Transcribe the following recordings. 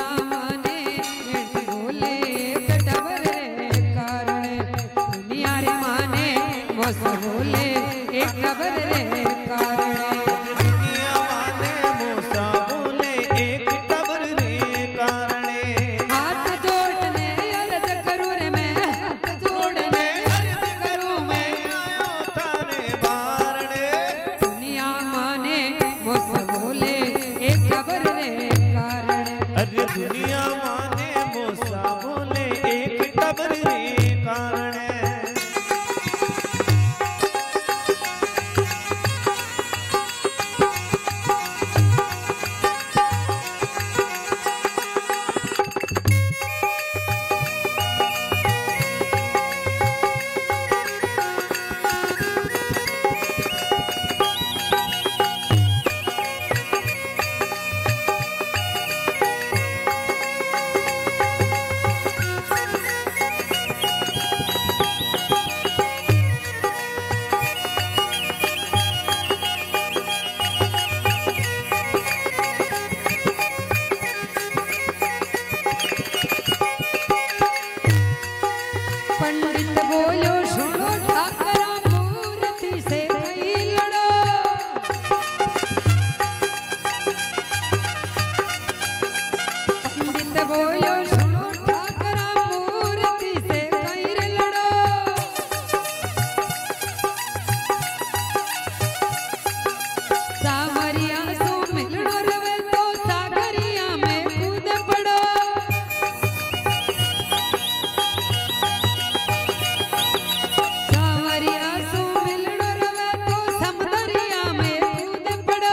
माने बोले कटबर रे कारण दुनिया रे माने वो सब बोले एक खबर रे कारण दुनिया माने मोसा बोले एक खबर रे कारण हाथ जोड़ने अर्ज करूं रे मैं हाथ जोड़ने अर्ज करूं मैं आयो थारे बारणे दुनिया माने वो सब बोले एक खबर रे कारण अरे दुनिया माने मोसा बोले एक खबर रे कारण पंडित बोलो सुनो ठाकरा मूर्ति से कई लड़ो पंडित बोलो सुनो ठाकरा मूर्ति से कई लड़ो सावरिया सो मिलड़ो रवे तो सागरिया में कूद पड़ो सावरिया सो मिलड़ो रवे तो समदरिया में कूद पड़ो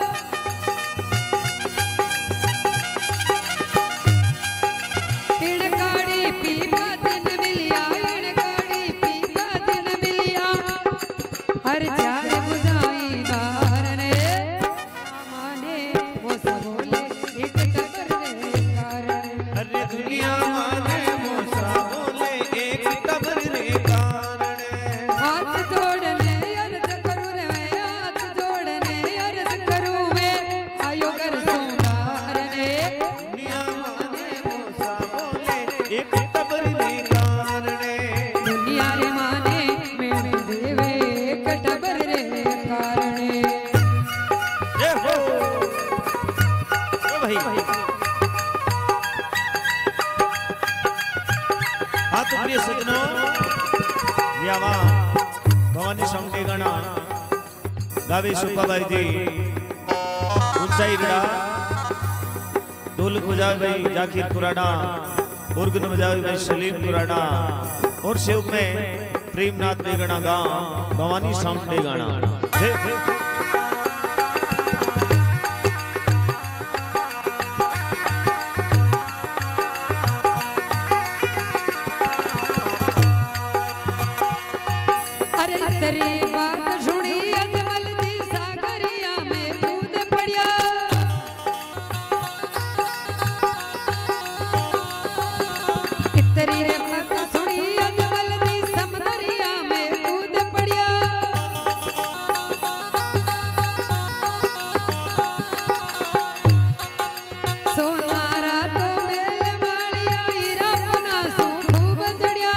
इणकाड़ी पीपा दिन मिलिया इणकाड़ी पीपा दिन मिलिया हर चार बुझाई दारने माने वो सब बोले एक टकर रे कारण अरे दुनिया माने मोसा बोले एक खबर रे कारण हाथ जोड़ने अर्ज करूं रे मैं हाथ जोड़ने अर्ज करूं मैं आयो कर सोनारने दुनिया माने मोसा बोले एक खबर रे कारण दुनिया रे माने मेरे देवे कटबर रे कारण जय हो ओ भाई हाँ तो प्रिय सज्जनों व्यावा भवानी साउंड गणा गावे सुखाबाई जी ऊंचाई गड़ा ढोलक बजावे भाई जाकिर कुराड़ा organ बजावे भाई सलीम कुराड़ा और शिव में प्रेमनाथ बेगड़ा गांव भवानी साउंड बेगड़ा अरे तेरी बात सुनी अजमल दी सागरिया में कूद पड़िया तेरी रे बात सुनी अजमल दी समदरिया में कूद पड़िया सोनारा तो मेल मालिया हीरा बना सो खूब जड़िया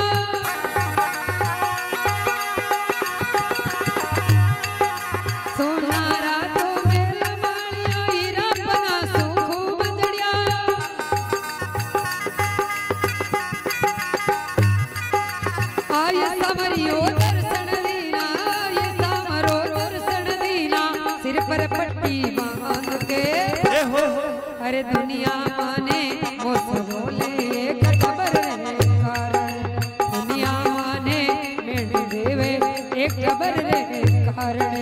सोनारा तो मेल मालिया हीरा बना सो खूब जड़िया आय सावरियो दर्शन दीना आय सावरो दर्शन दीना सिर पर पट्टी बांध के अरे दुनिया माने वो सब बोले एक खबर रे कारण दुनिया माने मेरे देवे एक खबर रे कारण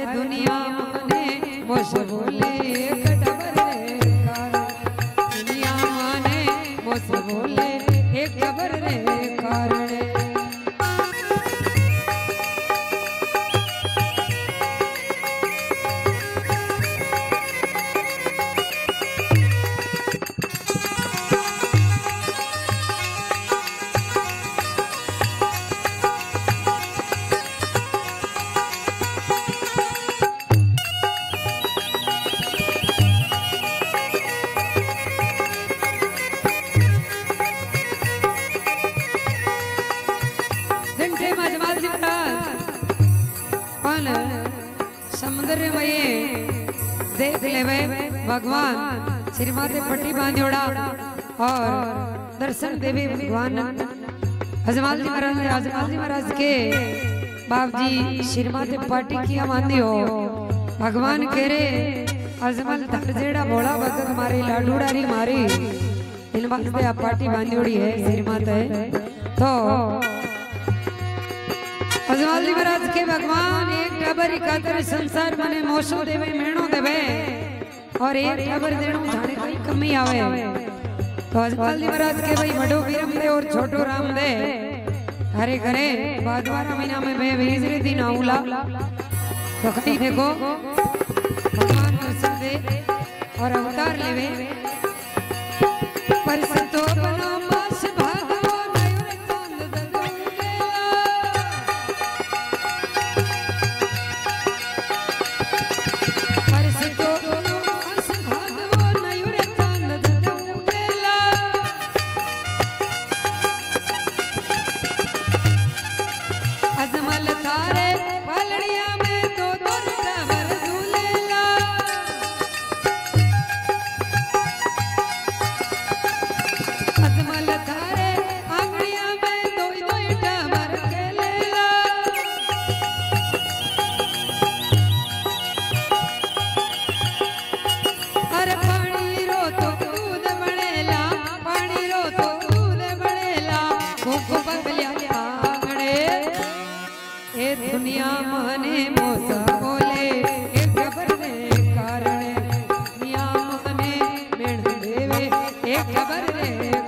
दुनिया माने मोस बोले एक डबर रे कारण दुनिया माने मोस बोले एक डबर रे कारण समुद्र में देख लेवे भगवान सिर माथे पट्टी बांधोड़ा और दर्शन देवे भगवान हजमाल जी महाराज के बाप जी सिर माथे पट्टी किया बांधियो भगवान कह रे अजमल जेड़ा भोला भगत मारी लाडूडारी मारी इन बात आप पार्टी बांधियोड़ी है सिर माथे तो अजमल जी महाराज के भगवान एक डबर खातर संसार मने मोसो देवे मेणो देवे और एक डबर देणो जाने कोई कमी आवे तो अजमल जी महाराज के भाई बड़ो वीरम दे और छोटो राम दे हरे घरे भादवारा महीना में बे वीजरे दिन आउला तो कहीं देखो भगवान दर्शन दे और अवतार लेवे पर संतो बनो मास भागवो नयूर चांद ददूंगेला पर संतो बनो मास भागवो नयूर चांद ददूंगेला अजमल तारे पलड़िया में तो दुर्गा वर झूलेला अजमल तारे आंगड़िया में दोई दोई डबर के लेला अरे पानी रो तो दूध बनेला पानी रो तो दूध बनेला खूब बगलिया आंगड़े ए दुनिया माने मोसा बोले ए खबर रे कारण दुनिया माने मेण देवे ए खबर रे